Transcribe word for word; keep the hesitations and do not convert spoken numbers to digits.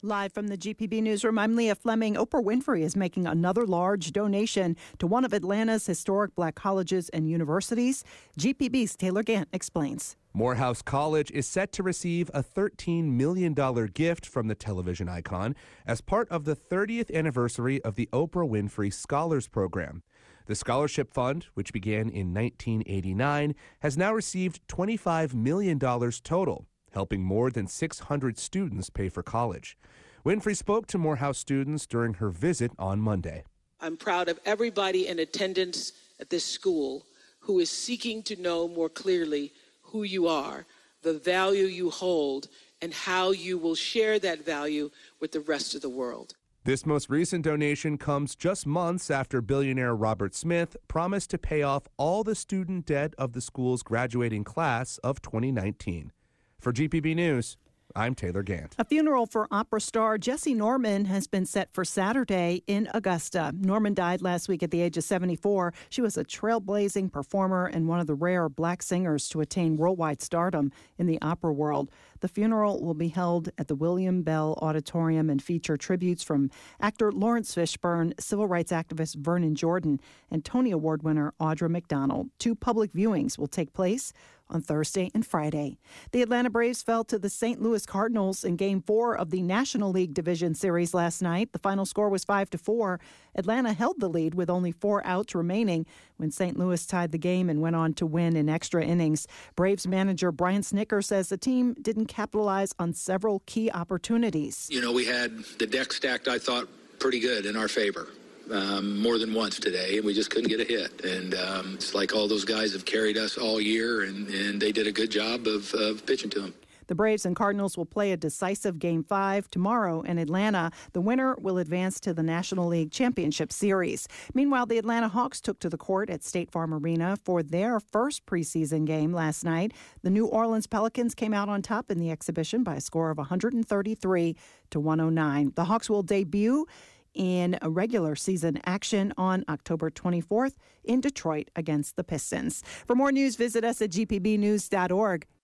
Live from the G P B Newsroom, I'm Leah Fleming. Oprah Winfrey is making another large donation to one of Atlanta's historic black colleges and universities. G P B's Taylor Gant explains. Morehouse College is set to receive a thirteen million dollars gift from the television icon as part of the thirtieth anniversary of the Oprah Winfrey Scholars Program. The scholarship fund, which began in nineteen eighty-nine, has now received twenty-five million dollars total, helping more than six hundred students pay for college. Winfrey spoke to Morehouse students during her visit on Monday. I'm proud of everybody in attendance at this school who is seeking to know more clearly who you are, the value you hold, and how you will share that value with the rest of the world. This most recent donation comes just months after billionaire Robert Smith promised to pay off all the student debt of the school's graduating class of twenty nineteen. For G P B News, I'm Taylor Gant. A funeral for opera star Jessye Norman has been set for Saturday in Augusta. Norman died last week at the age of seventy-four. She was a trailblazing performer and one of the rare black singers to attain worldwide stardom in the opera world. The funeral will be held at the William Bell Auditorium and feature tributes from actor Lawrence Fishburne, civil rights activist Vernon Jordan, and Tony Award winner Audra McDonald. Two public viewings will take place on Thursday and Friday. The Atlanta Braves fell to the Saint Louis Cardinals in Game four of the National League Division Series last night. The final score was five to four. Atlanta held the lead with only four outs remaining when Saint Louis tied the game and went on to win in extra innings. Braves manager Brian Snitker says the team didn't capitalize on several key opportunities. You know, we had the deck stacked, I thought, pretty good in our favor. Um, more than once today, and we just couldn't get a hit. And um, it's like all those guys have carried us all year, and, and they did a good job of, of pitching to them. The Braves and Cardinals will play a decisive Game five tomorrow in Atlanta. The winner will advance to the National League Championship Series. Meanwhile, the Atlanta Hawks took to the court at State Farm Arena for their first preseason game last night. The New Orleans Pelicans came out on top in the exhibition by a score of one thirty-three to one oh nine. The Hawks will debut in a regular season action on October twenty-fourth in Detroit against the Pistons. For more news, visit us at G P B news dot org.